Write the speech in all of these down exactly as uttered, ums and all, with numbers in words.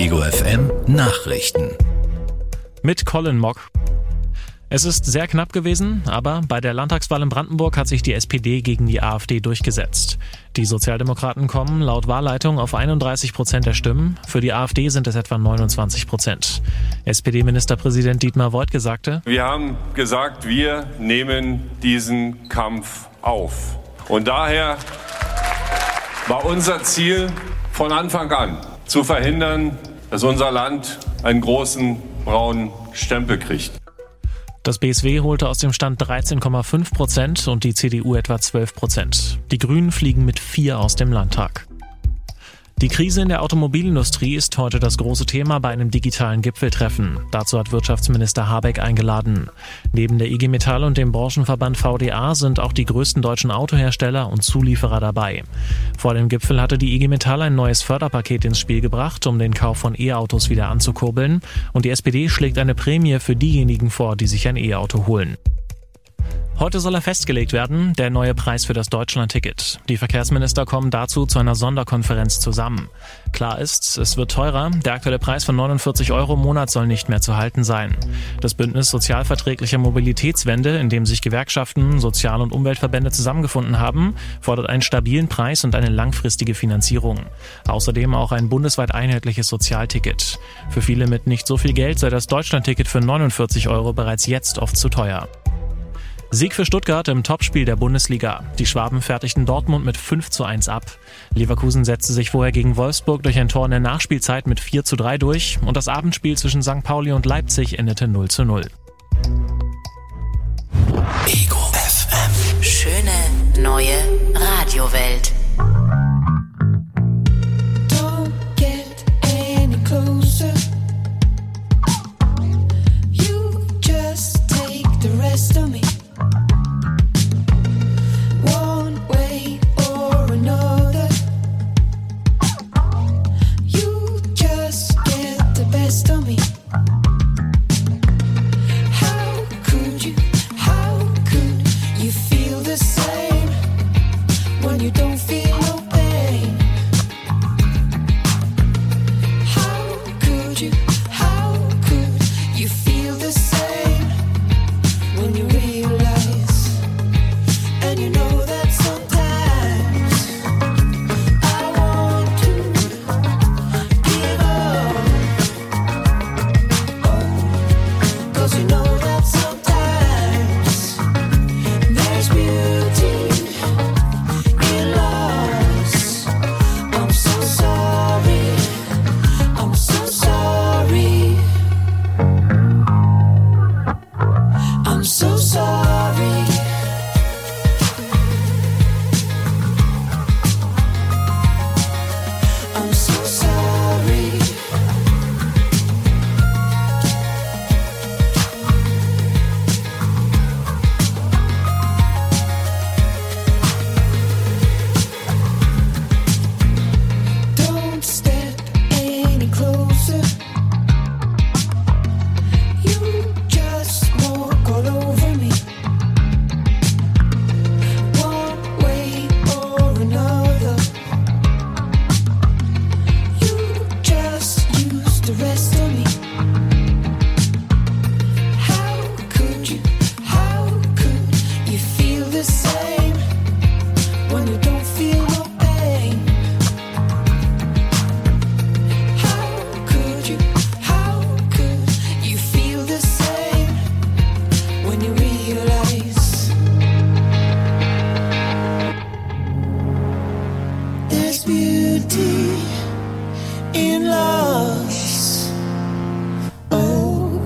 Ego F M Nachrichten. Mit Colin Mock. Es ist sehr knapp gewesen, aber bei der Landtagswahl in Brandenburg hat sich die S P D gegen die AfD durchgesetzt. Die Sozialdemokraten kommen laut Wahlleitung auf einunddreißig Prozent der Stimmen, für die AfD sind es etwa neunundzwanzig Prozent. S P D-Ministerpräsident Dietmar Woidke sagte: Wir haben gesagt, wir nehmen diesen Kampf auf. Und daher war unser Ziel von Anfang an, zu verhindern, dass unser Land einen großen braunen Stempel kriegt. Das B S W holte aus dem Stand dreizehn Komma fünf Prozent und die C D U etwa zwölf Prozent. Die Grünen fliegen mit vier aus dem Landtag. Die Krise in der Automobilindustrie ist heute das große Thema bei einem digitalen Gipfeltreffen. Dazu hat Wirtschaftsminister Habeck eingeladen. Neben der I G Metall und dem Branchenverband V D A sind auch die größten deutschen Autohersteller und Zulieferer dabei. Vor dem Gipfel hatte die I G Metall ein neues Förderpaket ins Spiel gebracht, um den Kauf von E-Autos wieder anzukurbeln. Und die S P D schlägt eine Prämie für diejenigen vor, die sich ein E-Auto holen. Heute soll er festgelegt werden, der neue Preis für das Deutschlandticket. Die Verkehrsminister kommen dazu zu einer Sonderkonferenz zusammen. Klar ist, es wird teurer. Der aktuelle Preis von neunundvierzig Euro im Monat soll nicht mehr zu halten sein. Das Bündnis sozialverträglicher Mobilitätswende, in dem sich Gewerkschaften, Sozial- und Umweltverbände zusammengefunden haben, fordert einen stabilen Preis und eine langfristige Finanzierung. Außerdem auch ein bundesweit einheitliches Sozialticket. Für viele mit nicht so viel Geld sei das Deutschlandticket für neunundvierzig Euro bereits jetzt oft zu teuer. Sieg für Stuttgart im Topspiel der Bundesliga. Die Schwaben fertigten Dortmund mit fünf zu eins ab. Leverkusen setzte sich vorher gegen Wolfsburg durch ein Tor in der Nachspielzeit mit vier zu drei durch und das Abendspiel zwischen Sankt Pauli und Leipzig endete null zu null. Ego F M. Schöne neue Radiowelt. Don't get any closer. You just take the rest of me. One way or another, you just get the best of me. How could you, how could you feel the same when you don't feel no pain? How could you, how could you feel the same when you realize, and you know that sometimes I want to give up. Oh, 'cause you know that sometimes there's beauty in loss. I'm so sorry, I'm so sorry, I'm so sorry. I'm so sorry. Don't step any closer. You just walk all over me. One way or another. You just use the rest of me. How could you, how could you feel the same when you don't feel no pain? How could you, how could you feel the same when you realize there's beauty in loss? Oh,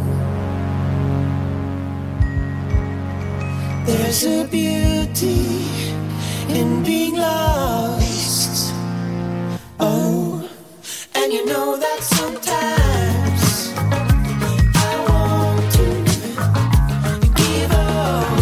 there's a beauty in being lost. Oh, and you know that sometimes I want to give up.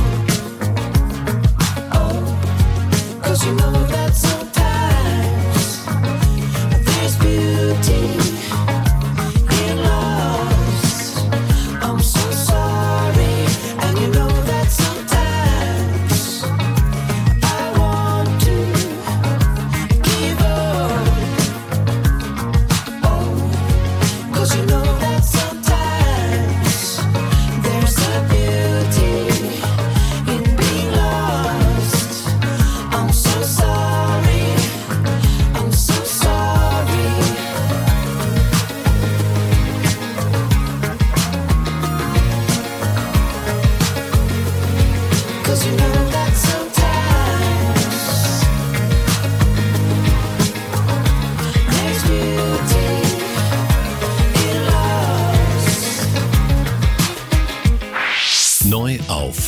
Oh, 'cause you know that sometimes there's beauty in loss. I'm so sorry, and you know that sometimes I want to give up. Oh,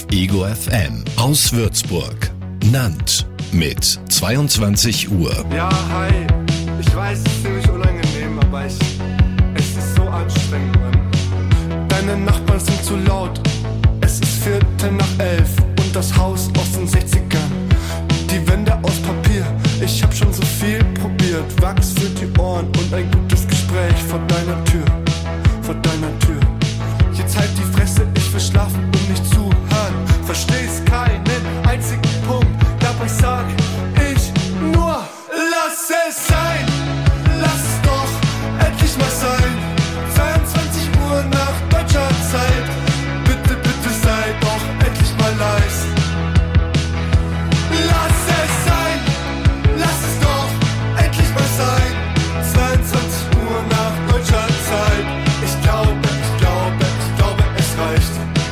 Ego F M aus Würzburg. Nandt mit zweiundzwanzig Uhr. Ja, hi. Ich weiß, es ist ziemlich unangenehm, aber ich, es ist so anstrengend, Mann. Deine Nachbarn sind zu laut. Es ist Viertel nach elf und das Haus aus den sechzigern. Die Wände aus Papier. Ich hab schon so viel probiert. Wachs für die Ohren und ein gutes Gespräch vor deiner Tür. Vor deiner Tür. Jetzt halt die Fresse, ich will schlafen und nicht zuhören. Verstehst keinen einzigen Punkt. Dabei sag ich nur, lass es sein. Lass es doch endlich mal sein. zweiundzwanzig Uhr nach deutscher Zeit. Bitte, bitte sei doch endlich mal leise. Lass es sein. Lass es doch endlich mal sein. zweiundzwanzig Uhr nach deutscher Zeit. Ich glaube, ich glaube, ich glaube, es reicht.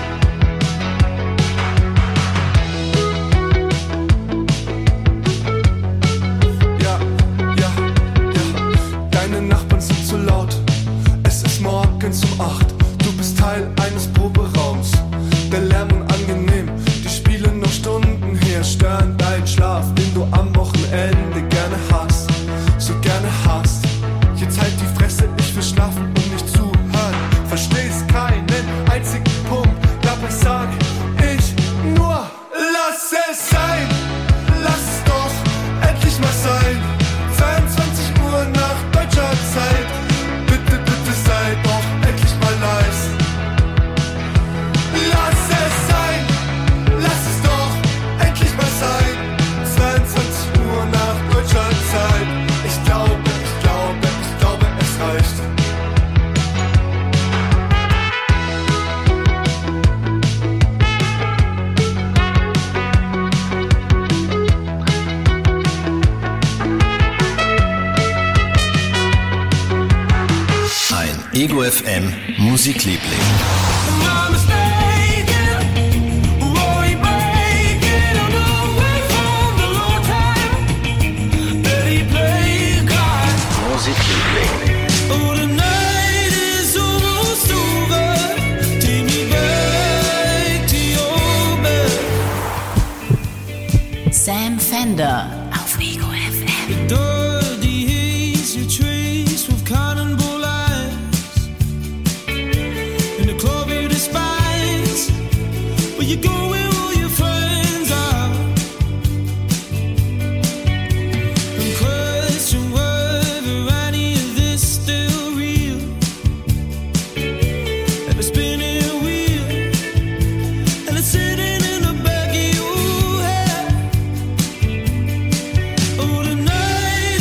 Ja, ja, ja. Deine Nachbarn sind zu laut. Es ist morgens um acht. Du bist Teil eines Proberaums. Der Lärm unangenehm. Die spielen noch Stunden her. Stören deinen Schlaf, den du am Wochenende gerne hast. So gerne hast. Jetzt halt die Fresse, ich will schlafen und nicht zuhören. Verstehst keinen einzigen Punkt. Dabei sag ich nur, lass es sein. Lass es doch endlich mal sein. zweiundzwanzig Uhr nach deutscher Zeit. Bitte, bitte sei doch endlich mal leise. Lass es sein. Lass es doch endlich mal sein. zweiundzwanzig Uhr nach deutscher Zeit. Ich glaube, ich glaube, ich glaube, es reicht. Ein Ego F M Musikliebling. Musikliebling. Sam Fender auf Ego F M. You go where all your friends are and question whether any of this is still real. Ever spinning a wheel and it's sitting in the back of your head. Oh, tonight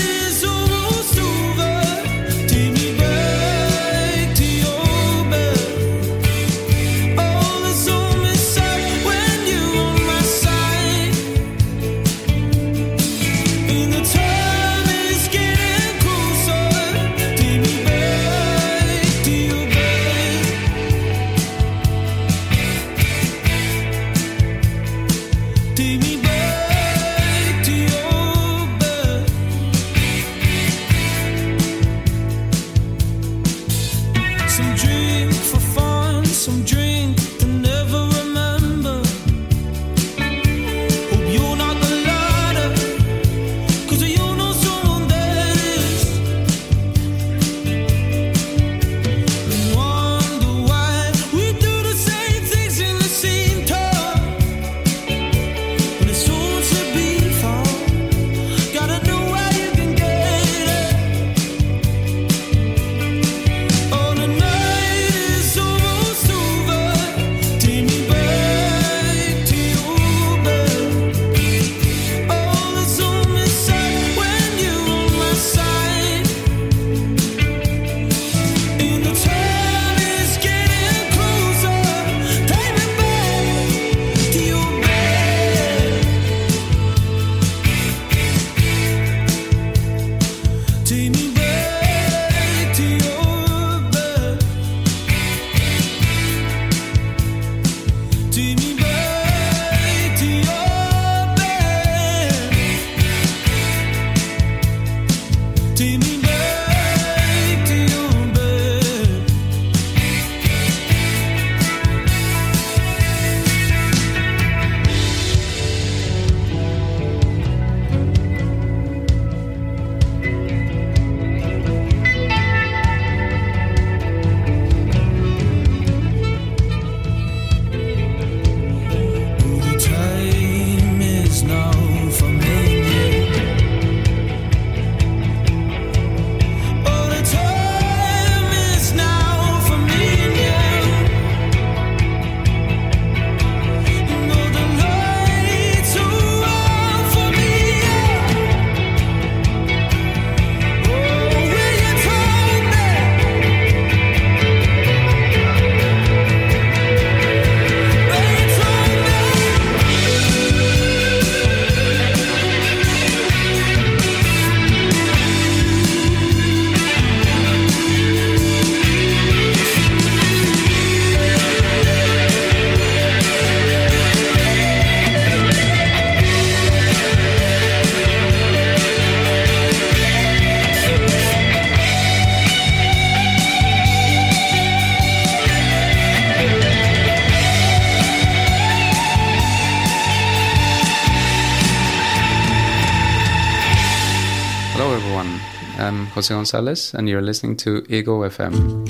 everyone. I'm Jose Gonzalez, and you're listening to Ego F M.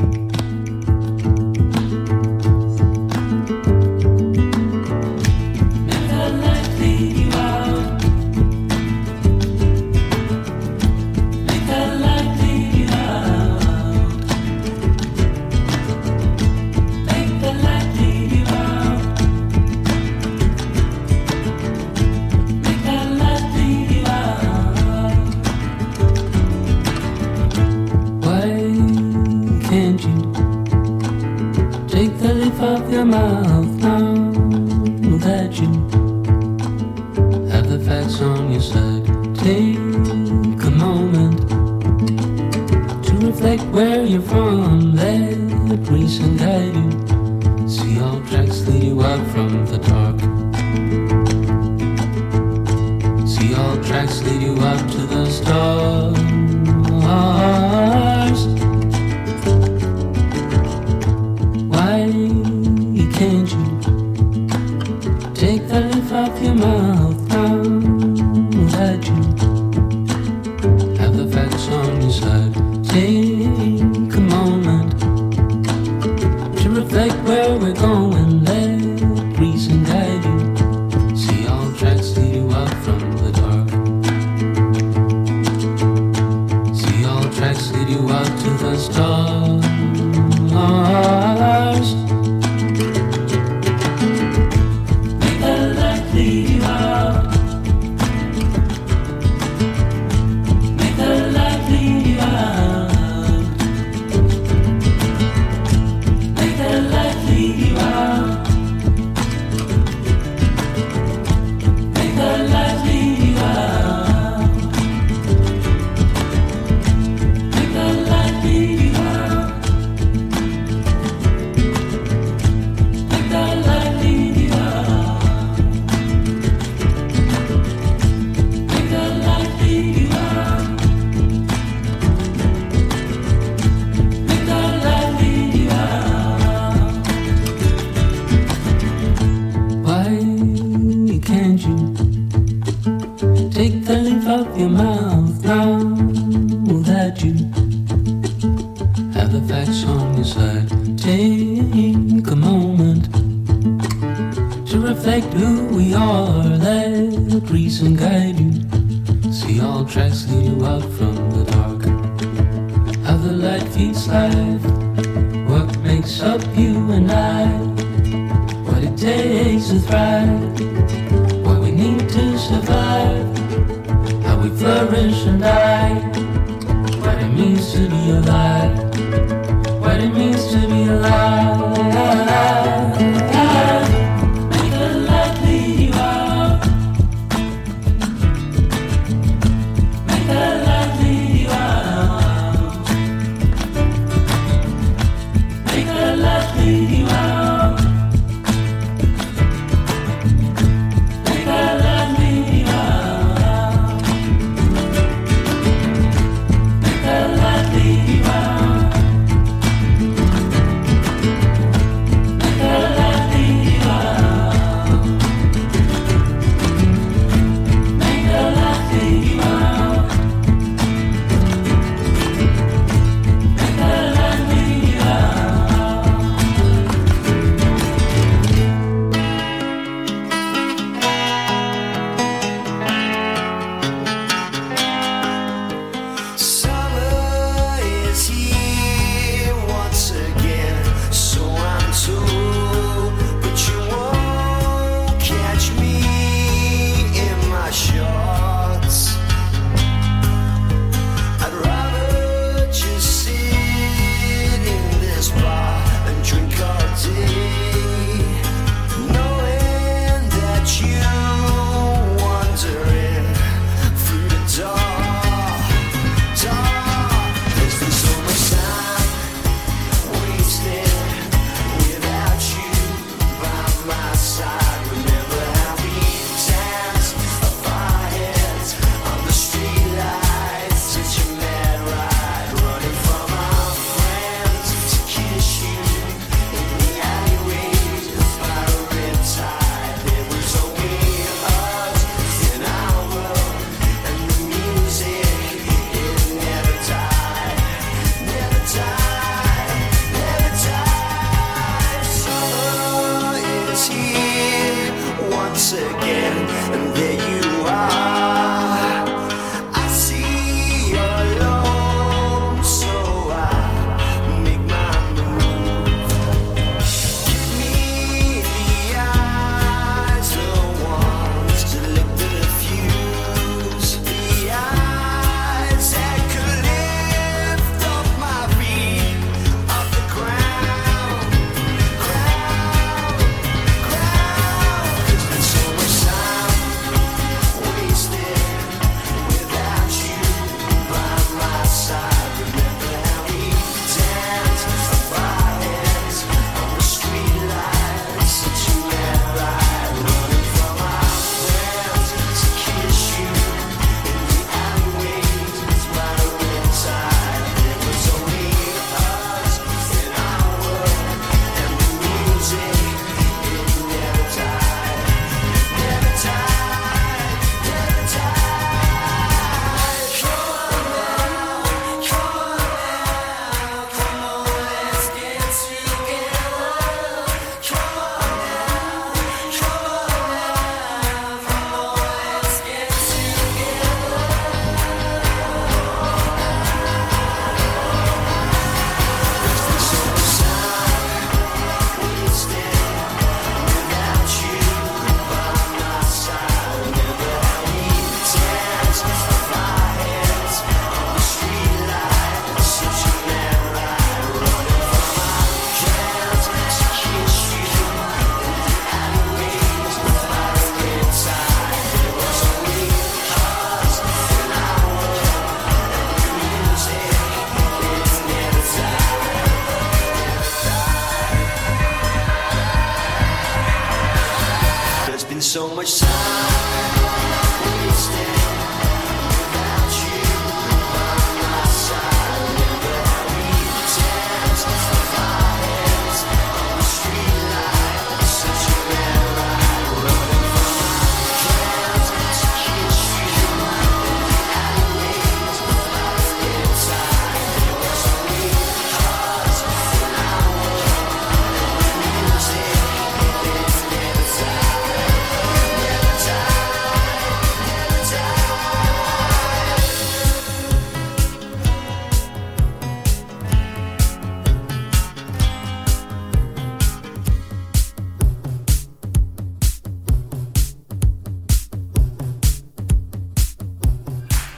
Wow.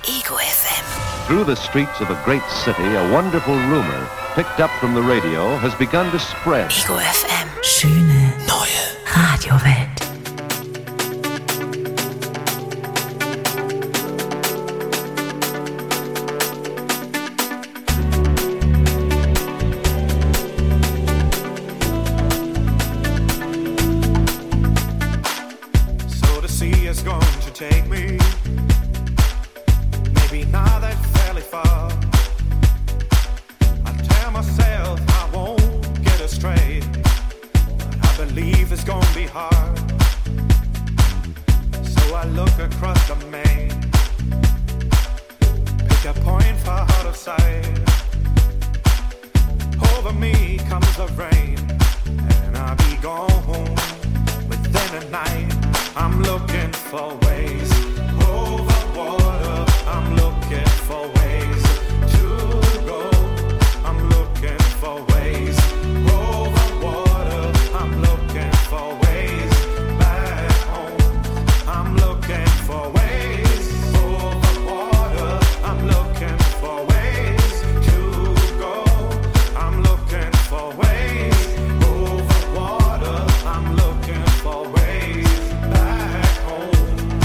Ego F M. Through the streets of a great city, a wonderful rumor, picked up from the radio, has begun to spread. Ego F M. Schöne neue Radiowelt. So the sea is going to take me. Maybe not that fairly far. I tell myself I won't get astray, but I believe it's gonna be hard. So I look across the main, pick a point far out of sight. Over me comes the rain, and I'll be gone within a night. I'm looking for ways over water. I'm looking for ways to go. I'm looking for ways over water. I'm looking for ways back home. I'm looking for ways over water. I'm looking for ways to go. I'm looking for ways over water. I'm looking for ways back home.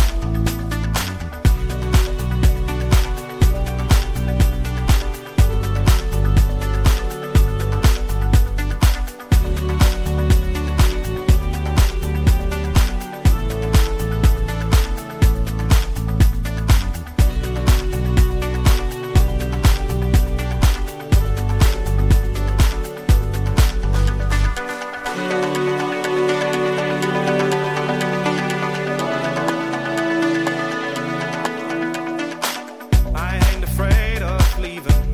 I ain't afraid of leaving,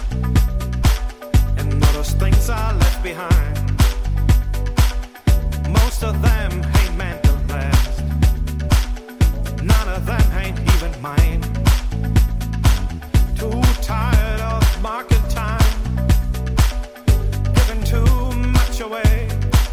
and all those things I left behind. Most of them ain't meant to last. None of them ain't even mine. Too tired of market time, giving too much away.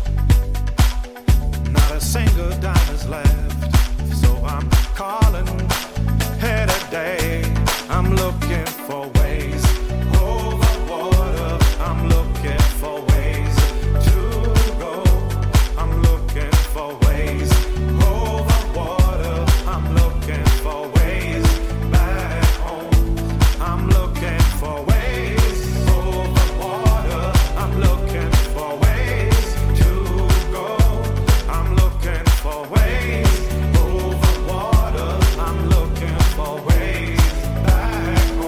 Not a single dime is left, so I'm calling here today. I'm looking for ways over water. I'm looking for ways to go. I'm looking for ways over water. I'm looking for ways back home. I'm looking for ways over water. I'm looking for ways to go. I'm looking for ways over water. I'm looking for ways back home.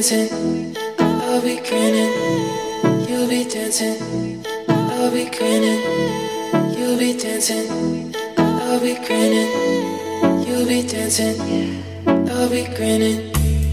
dancing, I'll be grinning. You'll be dancing, I'll be grinning. You'll be dancing, I'll be grinning. You'll be dancing, I'll be grinning.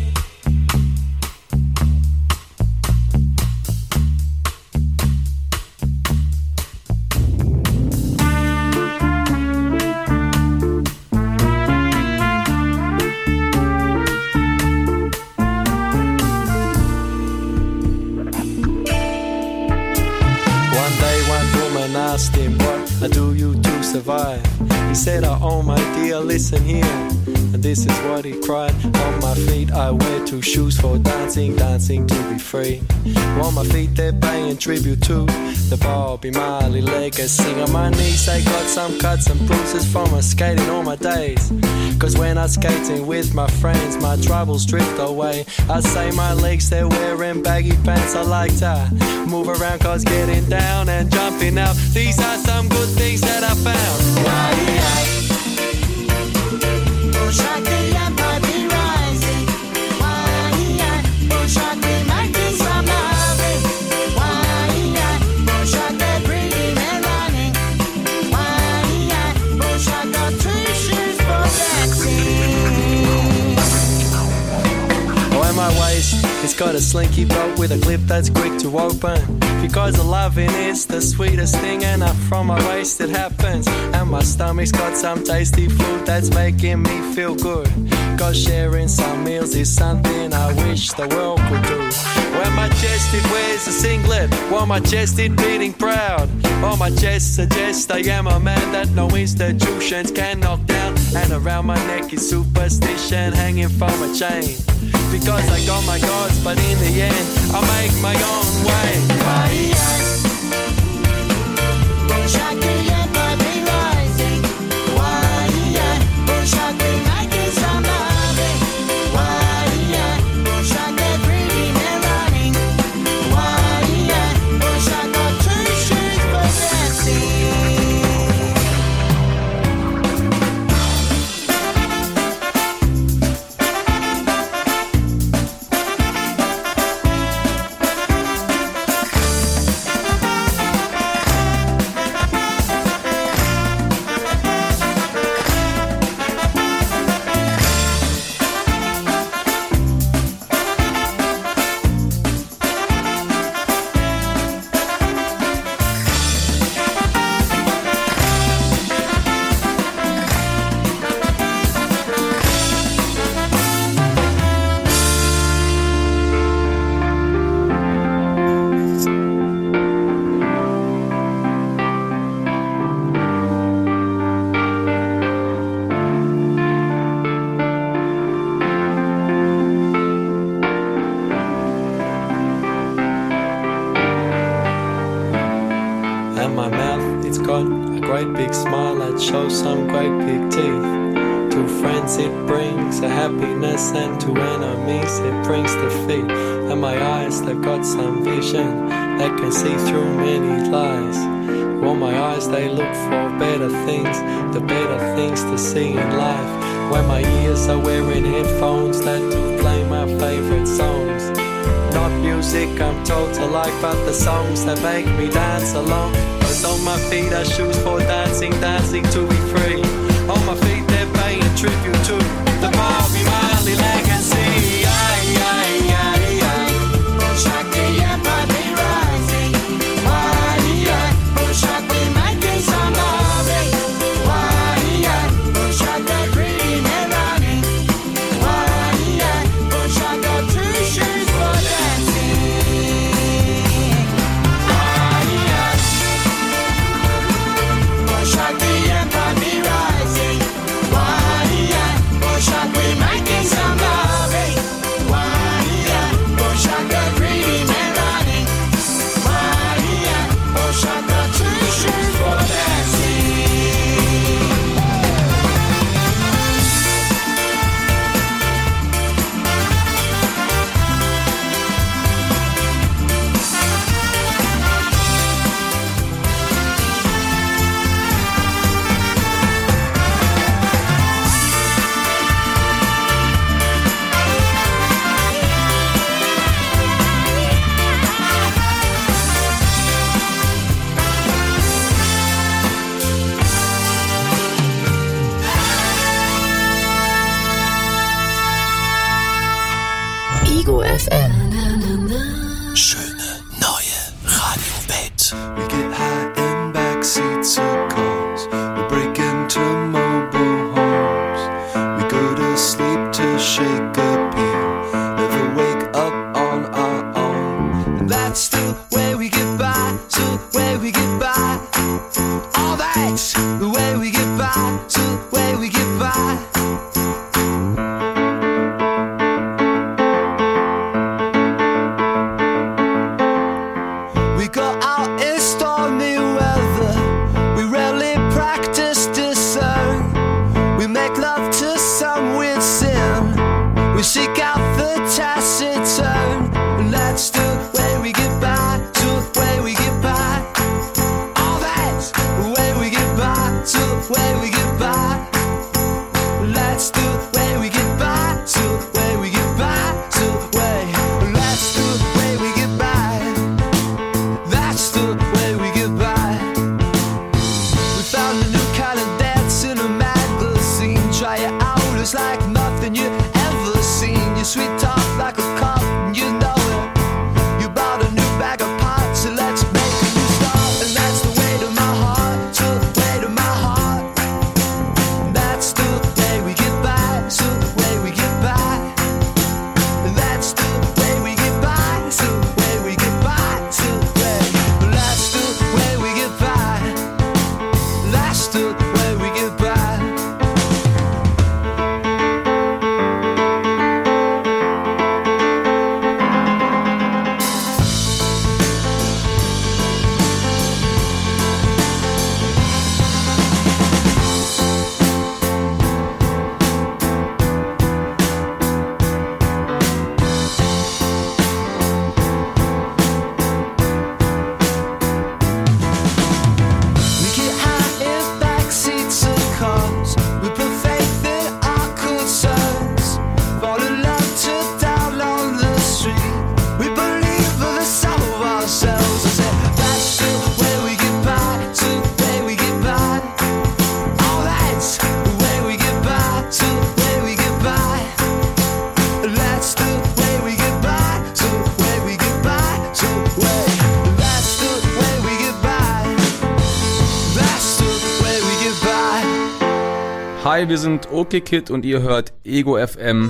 I do you to survive. He said, oh my dear, listen here. And this is what he cried. On my feet I wear two shoes for dancing, dancing to be free. On my feet they're paying tribute to the Bobby Marley legacy. On my knees I got some cuts and bruises from my skating all my days. Cause when I'm skating with my friends, my troubles drift away. I say my legs, they're wearing baggy pants. I like to move around cause getting down and jumping out, these are some good things that I found. Why, my waist, it's got a slinky bolt with a clip that's quick to open. Because the loving is the sweetest thing, and up from my waist it happens. And my stomach's got some tasty food that's making me feel good. Cause sharing some meals is something I wish the world could do. When my chest it wears a singlet, while my chest it beating proud. On my chest suggests I am a man that no institutions can knock down. And around my neck is superstition hanging from a chain. Because I got my gods, but in the end I make my own way. And to enemies it brings defeat. And my eyes, they've got some vision that can see through many lies. Well, my eyes, they look for better things, the better things to see in life. When my ears are wearing headphones that do play my favorite songs. Not music I'm told to like, but the songs that make me dance along. Cause on my feet are shoes for dancing, dancing to be free. On my feet they're paying tribute to the Bobby Marley legacy. Aye, aye, aye, aye. Shakti and Bobby rising. Why, yeah. Shakti making some loving. Why, yeah. Shakti breathing and running. Why, yeah. Shakti two shoes for dancing. Why, yeah. Shakti and Bobby rising. Ego F M. Schöne neue Radiowelt. We get high in backseats of cars. We break into mobile homes. We go to sleep to shake a pill. Never wake up on our own. And that's the way we get by. So the way we get by. Oh, that's the way we get by. So the way we get by. We go out in stormy weather. We rarely practice discern. We make love to some weird sin. We seek out the taciturn. And that's the way we get by. To the way we get by. Oh, that's the way we get by. To the way we get by. That's the way we get by. To the way we get by. To the way. That's the way we get by. That's the way we get by. We found a new kind of dance in a magazine. Try it out, it's like nothing you ever seen. Your sweet talk like a cup, and you know it. You bought a new bag of pots, so let's make a new start. And that's the way to my heart, to the way to my heart. And that's the way we get by, so the way we get by. And that's the way we get by, so the way we get by, so the way. That's the way we get by. That's the way we get by. We get high in backseats of cars. We put faith in our concerns. Fall in love to down on the street. We believe in the sum of ourselves. I said, that's the way we get by. To the way we get by. Oh, that's the way we get by. To the way we get by. That's the way we get by. To the way we get by. To the way. That's the way we get by. That's the way we get by. Hi, wir sind OK Kid und ihr hört Ego F M.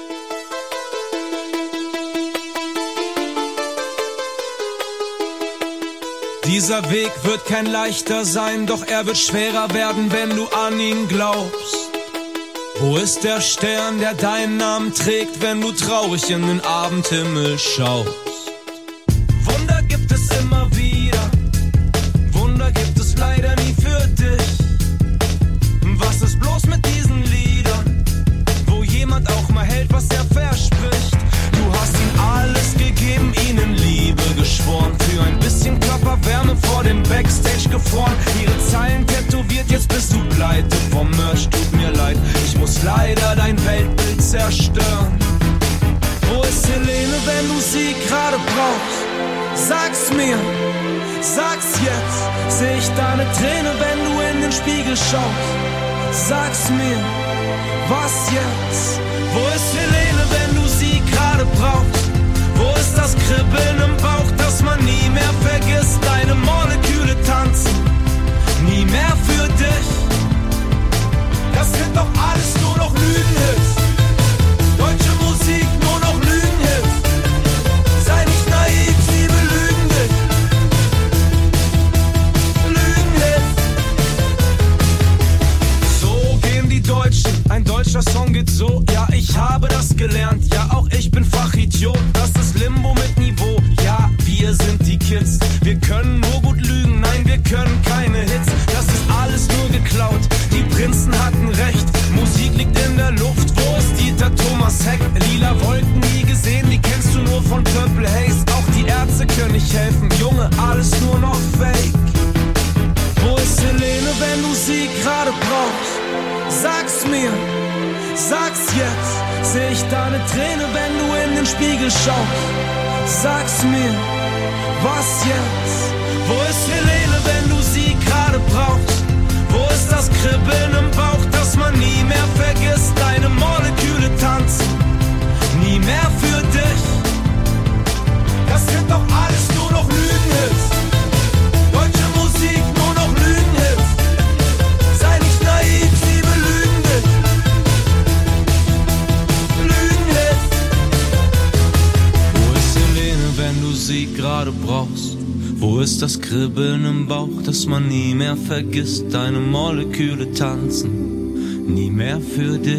Dieser Weg wird kein leichter sein, doch er wird schwerer werden, wenn du an ihn glaubst. Wo ist der Stern, der deinen Namen trägt, wenn du traurig in den Abendhimmel schaust? Wunder gibt es immer wieder, Wunder gibt es leider nie für dich. Was ist bloß mit diesen Liedern, wo jemand auch mal hält, was er verspricht? Du hast ihnen alles gegeben, ihnen Liebe geschworen, für ein bisschen Körperwärme vor dem Backstage gefroren. Ihre Zeilen tätowiert, jetzt bist du pleite vom Merch, tut mir leid, ich muss leider dein Weltbild zerstören. Wo ist Helene, wenn du sie gerade brauchst? Sag's mir, sag's jetzt, seh ich deine Träne, wenn du in den Spiegel schaust? Sag's mir, was jetzt? Wo ist Helene, wenn du sie gerade brauchst? Wo ist das Kribbeln im Bauch, das man nie mehr vergisst? Deine Moleküle tanzen, nie mehr für dich. Das sind doch alles nur noch Lügenhits. Deutsche Musik, nur noch Lügenhits. Sei nicht naiv, sie belügen dich. Lügenhits. So gehen die Deutschen, ein deutscher Song geht so. Ja, ich habe das gelernt, ja, auch ich bin Fachidiot. Das ist Limbo mit Niveau, ja, wir sind die Kids. Wir können nur gut lügen, nein, wir können keine Hits. Das ist alles nur geklaut, die Prinzen hatten recht. Musik liegt in der Luft, wo ist Dieter Thomas Heck? Lila Wolken nie gesehen, die kennst du nur von Purple Haze. Auch die Ärzte können nicht helfen, Junge, alles nur noch Fake. Wo ist Helene, wenn du sie gerade brauchst? Sag's mir, sag's jetzt, seh ich deine Träne, wenn du in den Spiegel schaust? Sag's mir, was jetzt? Wo ist Helene, wenn du sie gerade brauchst? Wo ist das Kribbeln im Bauch, das man nie mehr vergisst? Deine Moleküle tanzen, nie mehr für dich. gerade brauchst? Wo ist das Kribbeln im Bauch, das man nie mehr vergisst? Deine Moleküle tanzen, nie mehr für dich.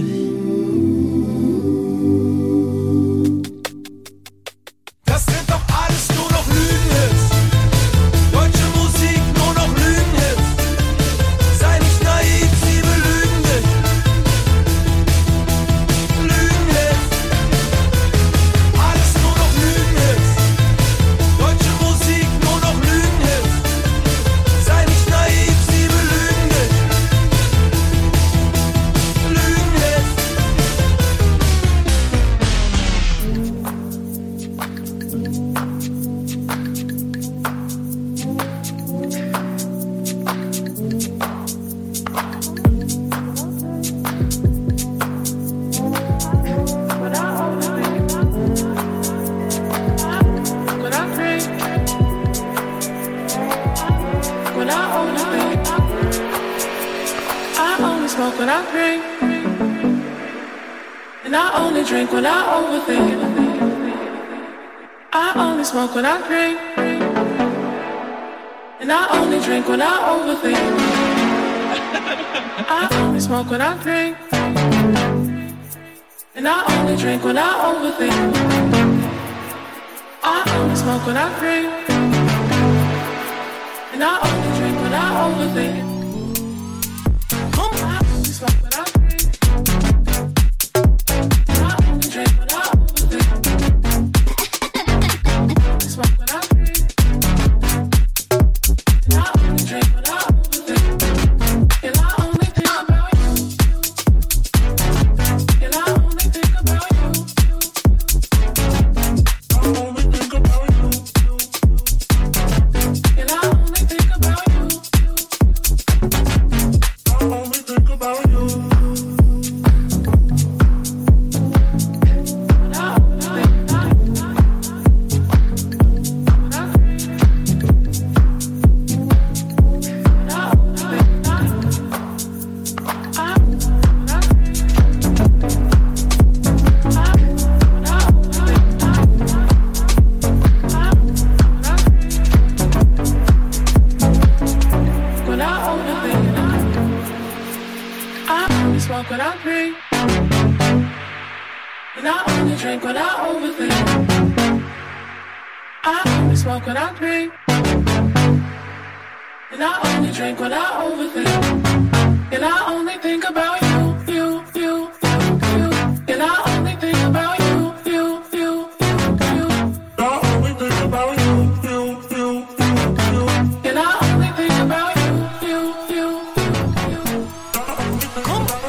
When I drink, and I only drink when I overthink. I only smoke when I drink, and I only drink when I overthink. I only smoke when I drink, and I only drink when I overthink. I only smoke when I drink, and I only drink when I overthink. Smoke when I drink, and I only drink when I overthink, and I only think about you, and I only think about you, I only think about you, and I only think about you, I only think about you. When I drink, and I only drink when I overthink. I only smoke when I drink, and I only drink when I overthink. And I only think about you, you, you, you, you. And I only think about you, you, you, you, you. I only think about you, you, you, you, you. And I only think about you, you, you, you, you. I only think about you.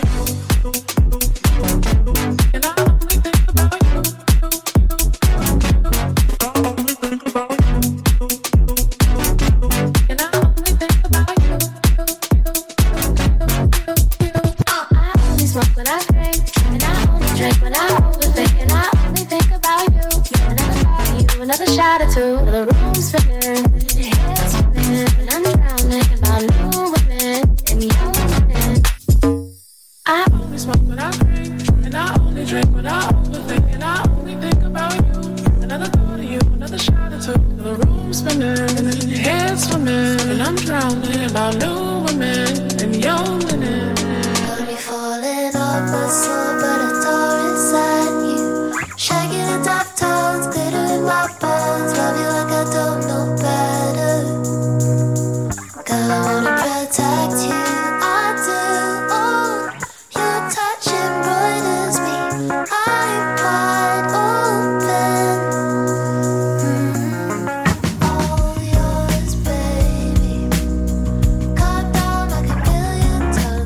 Another shot or two, the room's spinning, head's spinning, and I'm drowning about new women and young women. I only smoke when I drink, and I only drink when I overthink, and I only think about you. Another thought of you, another shot or two, the room's spinning, and head's swimming, and I'm drowning about new women and young women. I'll be falling off my soul, but I tore inside you, shaking the top tones, glitter in my bones, love you like I don't know better. Girl, I wanna protect you, I do. Oh, your touch embroiders me, I'm wide open. Mm-hmm. All yours, baby. Calm down like a billion times.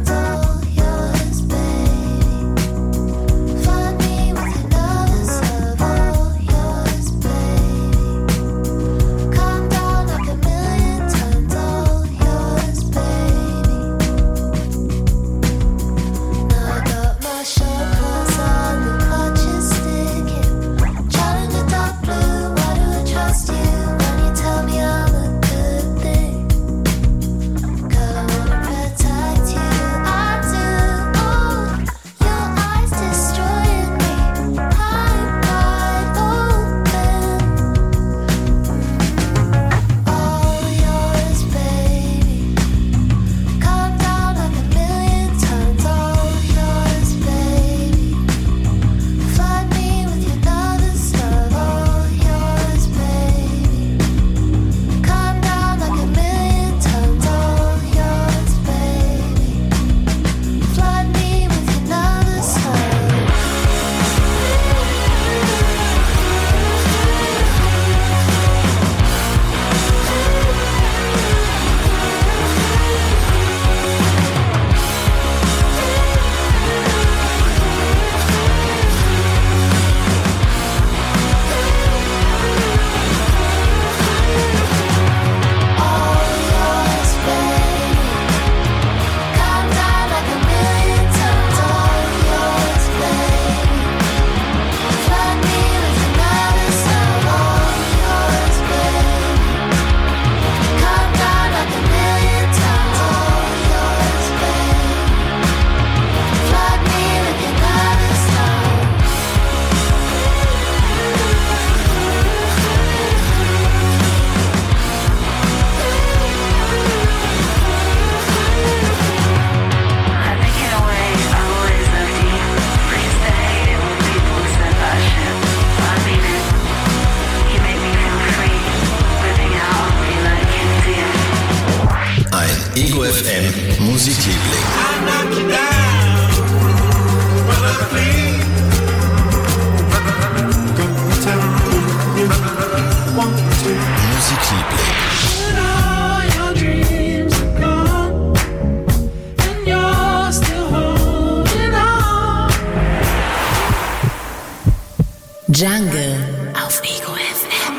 Jungle auf Ego F M.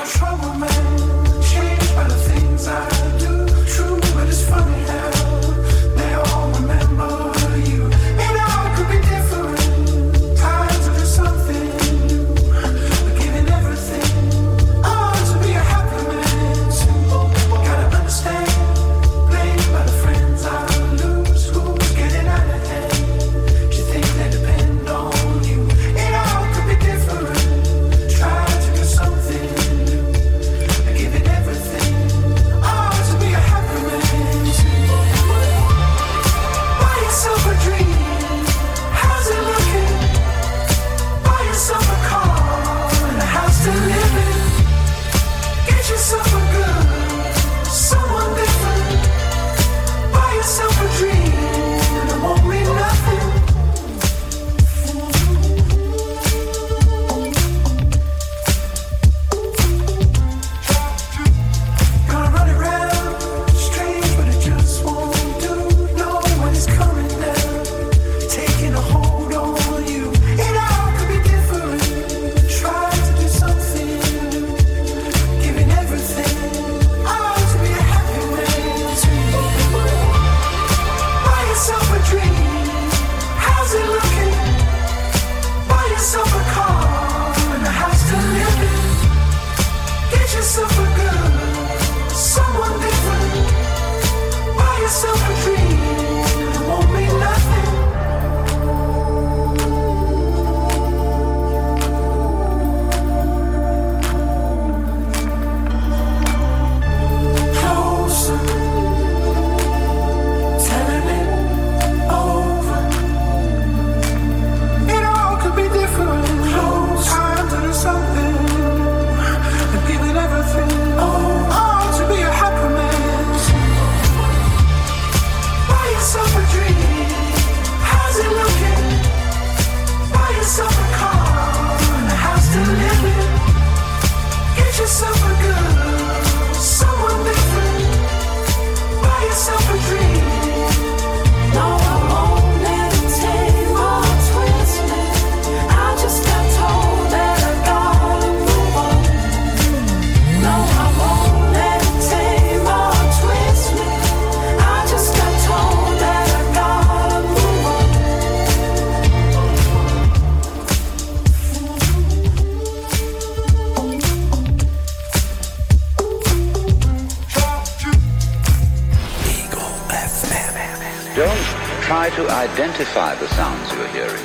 Identify the sounds you're hearing.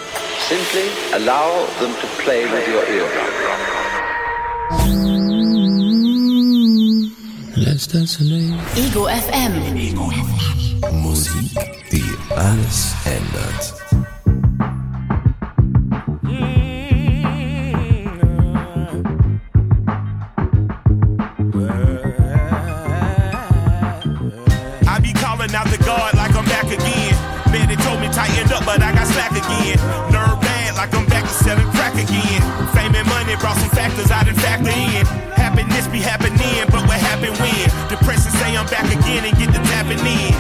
Simply allow them to play with your eardrum. Let's dance tonight. Ego F M. Ego F M. Musik, die alles ändert. I be calling out the guard like I'm back again. Man, they told me tighten up, but I got slack again. Nerve bad, like I'm back to selling crack again. Fame and money brought some factors I didn't factor in. Happiness be happening, but what happened when? Depression say I'm back again and get the tapping in.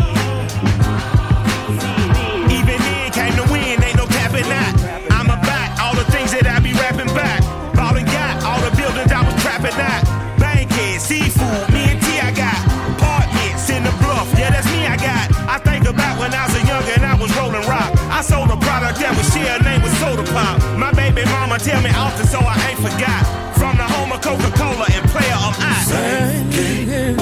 Even then, came to win, ain't no capping out. I'm about all the things that I be rapping back. Ballin' got all the buildings I was trapping out. Bankhead, seafood, me and T I got. Apartments in the bluff, yeah, that's me I got. I think about when I was a young and I was rolling rock. I sold a product that was share, name was Soda Pop. My baby mama tell me often, so I ain't forgot. From the home of Coca-Cola and player, I'm out. Keep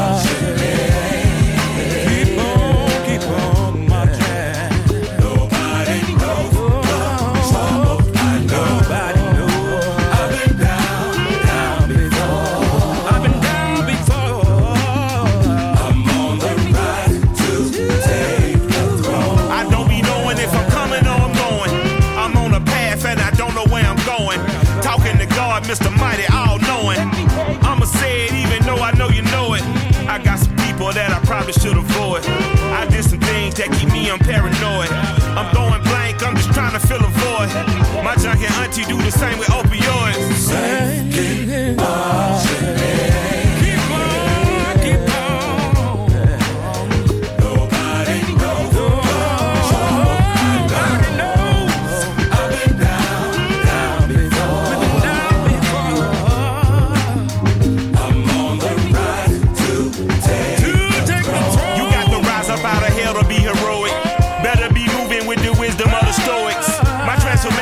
on, keep on marching. Nobody knows. I nobody knows. I've been down, down before. I've been down before. I'm on the rise to take the throne. I don't be knowing if I'm coming or I'm going. I'm on a path and I don't know where I'm going. Talking to God, Mister Mighty, all knowing. I'ma say it even though I know you know it. I got some people that I probably should avoid. I did some things that keep me, I'm paranoid. I'm going blank, I'm just trying to fill a void. My junkie auntie do the same with opioids. Same, keep on, keep on, keep on. Nobody knows. Nobody knows. I've been down, down before.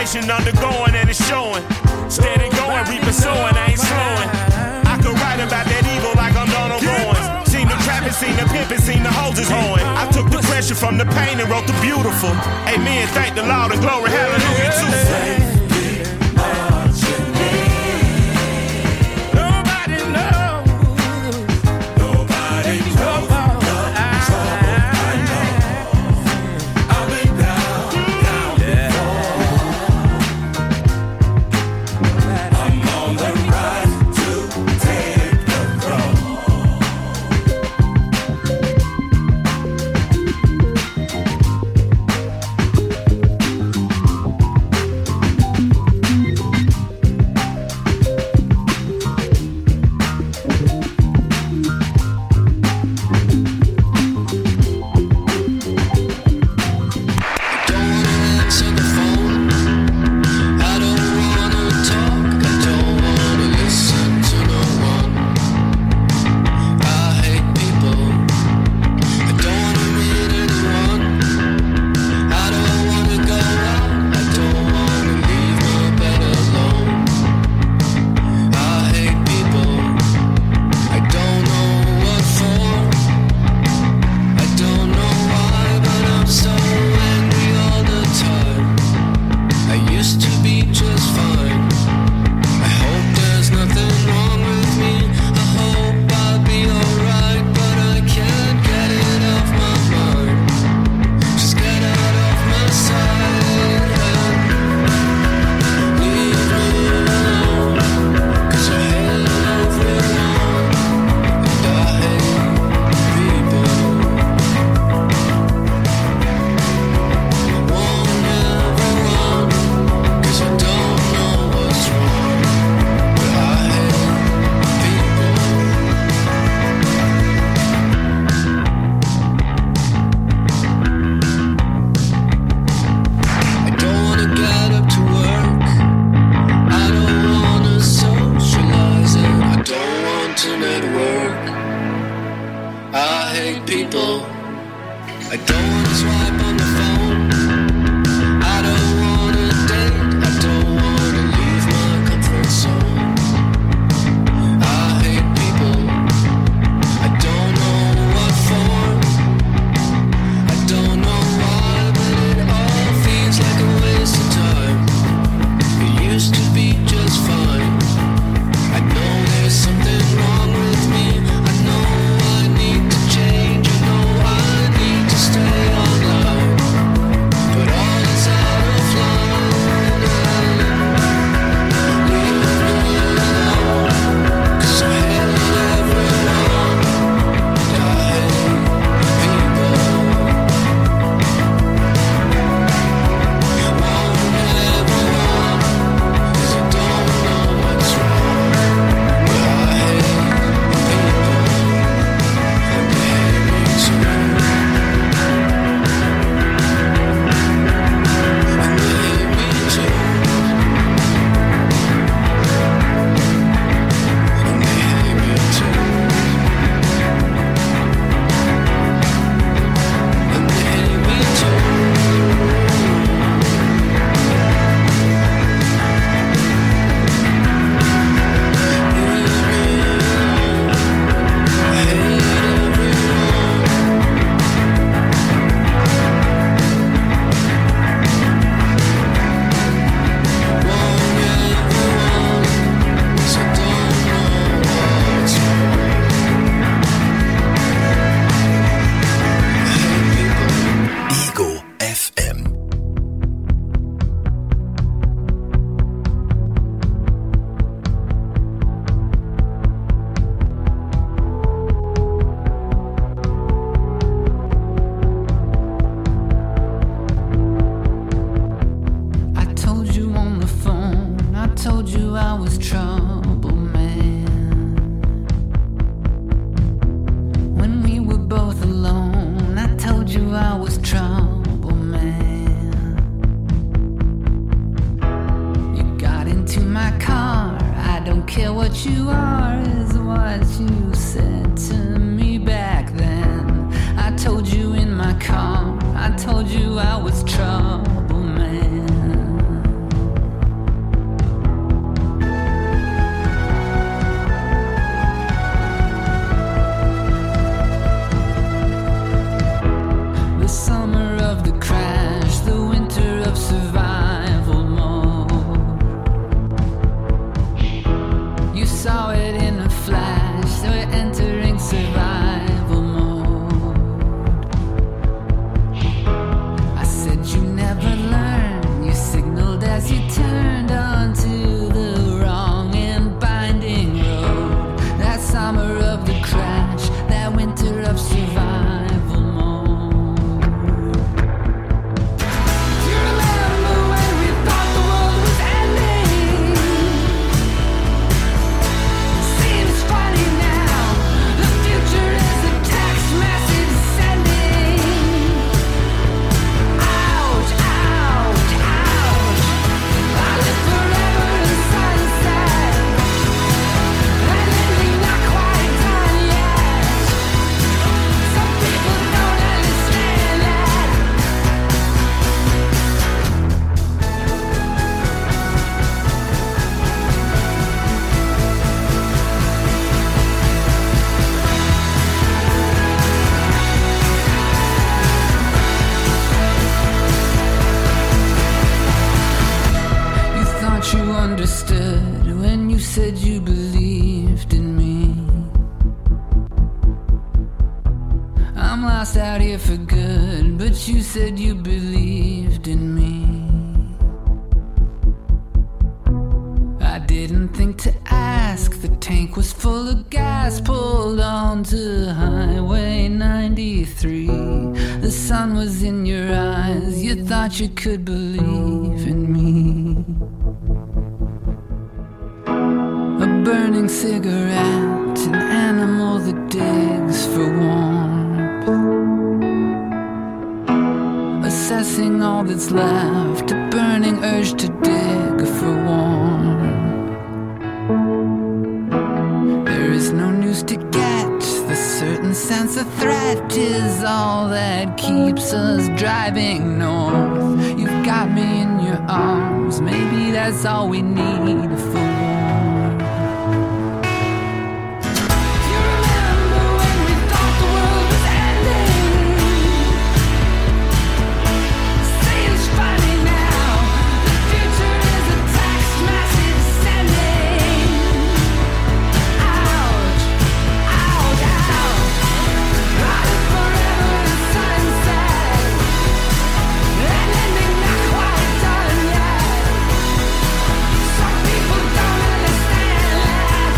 transformation undergoing and it's showing. Steady going, we pursuing, I ain't slowing. I could write about that evil like I'm Donald Owens. Seen the trapping, seen the pimping, seen the hoses hoeing. I took the pressure from the pain and wrote the beautiful. Amen, thank the Lord and glory, hallelujah too. told you I was trouble, man. understood when you said you believed in me. I'm lost out here for good, but you said you believed in me. I didn't think to ask, the tank was full of gas, pulled onto Highway ninety-three. The sun was in your eyes, you thought you could believe in me. A burning cigarette, an animal that digs for warmth, assessing all that's left, a burning urge to dig for warmth. There is no news to get, the certain sense of threat is all that keeps us driving north. You've got me in your arms, maybe that's all we need for warmth. Do you remember when we thought the world was ending? Say it's funny now, the future is a text message sending out, out, out. Running forever in sunset, an ending not quite done yet. Some people don't understand that.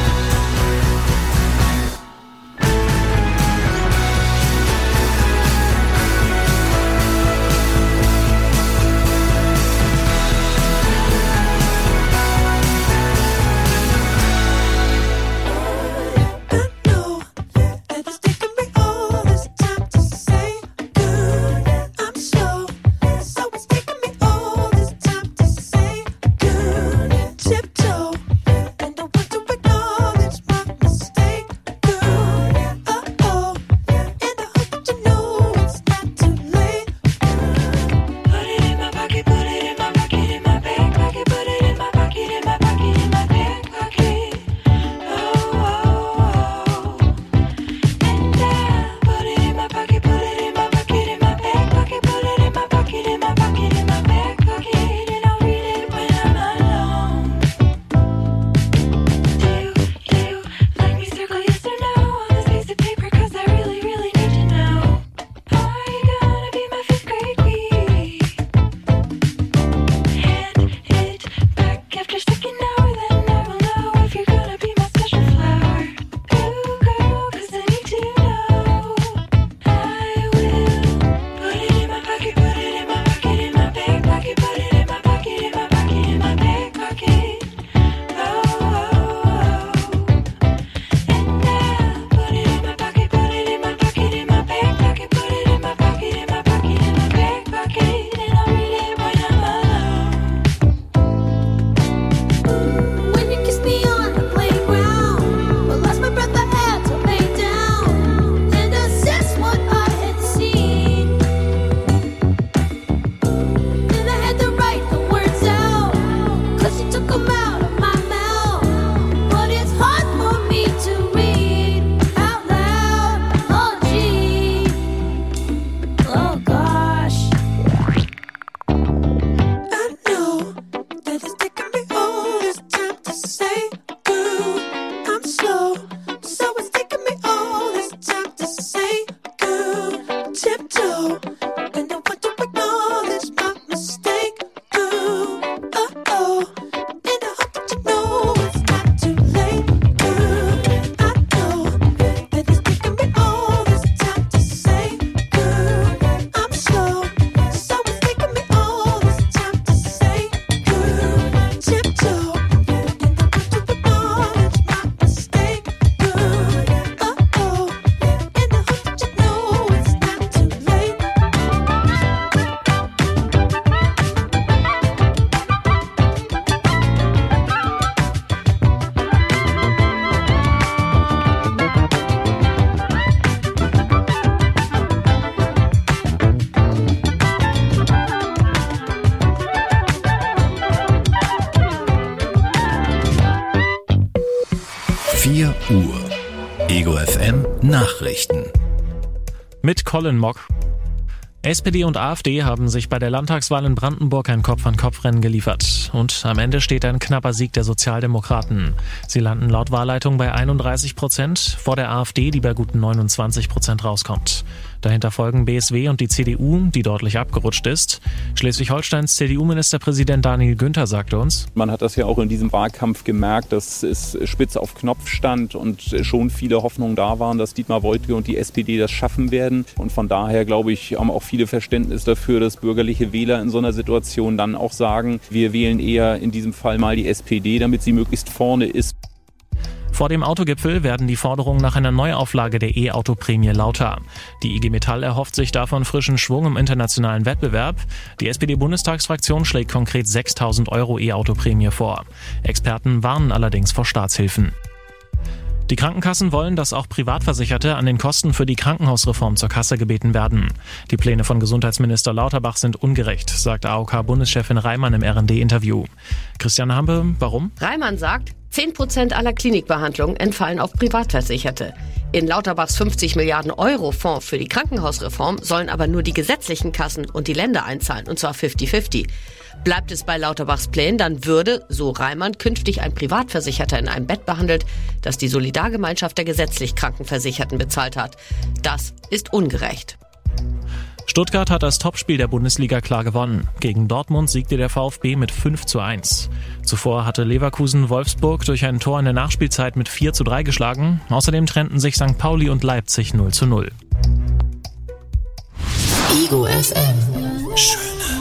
vier Uhr. Ego F M Nachrichten. Mit Colin Mock. S P D und AfD haben sich bei der Landtagswahl in Brandenburg ein Kopf-an-Kopf-Rennen geliefert. Und am Ende steht ein knapper Sieg der Sozialdemokraten. Sie landen laut Wahlleitung bei einunddreißig Prozent, vor der AfD, die bei guten neunundzwanzig Prozent rauskommt. Dahinter folgen B S W und die C D U, die deutlich abgerutscht ist. Schleswig-Holsteins C D U-Ministerpräsident Daniel Günther sagte uns: Man hat das ja auch in diesem Wahlkampf gemerkt, dass es spitz auf Knopf stand und schon viele Hoffnungen da waren, dass Dietmar Woidke und die S P D das schaffen werden. Und von daher, glaube ich, haben auch viele Verständnis dafür, dass bürgerliche Wähler in so einer Situation dann auch sagen, wir wählen eher in diesem Fall mal die S P D, damit sie möglichst vorne ist. Vor dem Autogipfel werden die Forderungen nach einer Neuauflage der E-Auto-Prämie lauter. Die I G Metall erhofft sich davon frischen Schwung im internationalen Wettbewerb. Die S P D-Bundestagsfraktion schlägt konkret sechstausend Euro E-Auto-Prämie vor. Experten warnen allerdings vor Staatshilfen. Die Krankenkassen wollen, dass auch Privatversicherte an den Kosten für die Krankenhausreform zur Kasse gebeten werden. Die Pläne von Gesundheitsminister Lauterbach sind ungerecht, sagt A O K-Bundeschefin Reimann im R and D-Interview. Christiane Hampe, warum? Reimann sagt, zehn Prozent aller Klinikbehandlungen entfallen auf Privatversicherte. In Lauterbachs fünfzig Milliarden Euro Fonds für die Krankenhausreform sollen aber nur die gesetzlichen Kassen und die Länder einzahlen, und zwar fünfzig fünfzig. Bleibt es bei Lauterbachs Plänen, dann würde, so Reimann, künftig ein Privatversicherter in einem Bett behandelt, das die Solidargemeinschaft der gesetzlich Krankenversicherten bezahlt hat. Das ist ungerecht. Stuttgart hat das Topspiel der Bundesliga klar gewonnen. Gegen Dortmund siegte der VfB mit fünf zu eins. Zuvor hatte Leverkusen Wolfsburg durch ein Tor in der Nachspielzeit mit vier zu drei geschlagen. Außerdem trennten sich Sankt Pauli und Leipzig null zu null. Ego F M.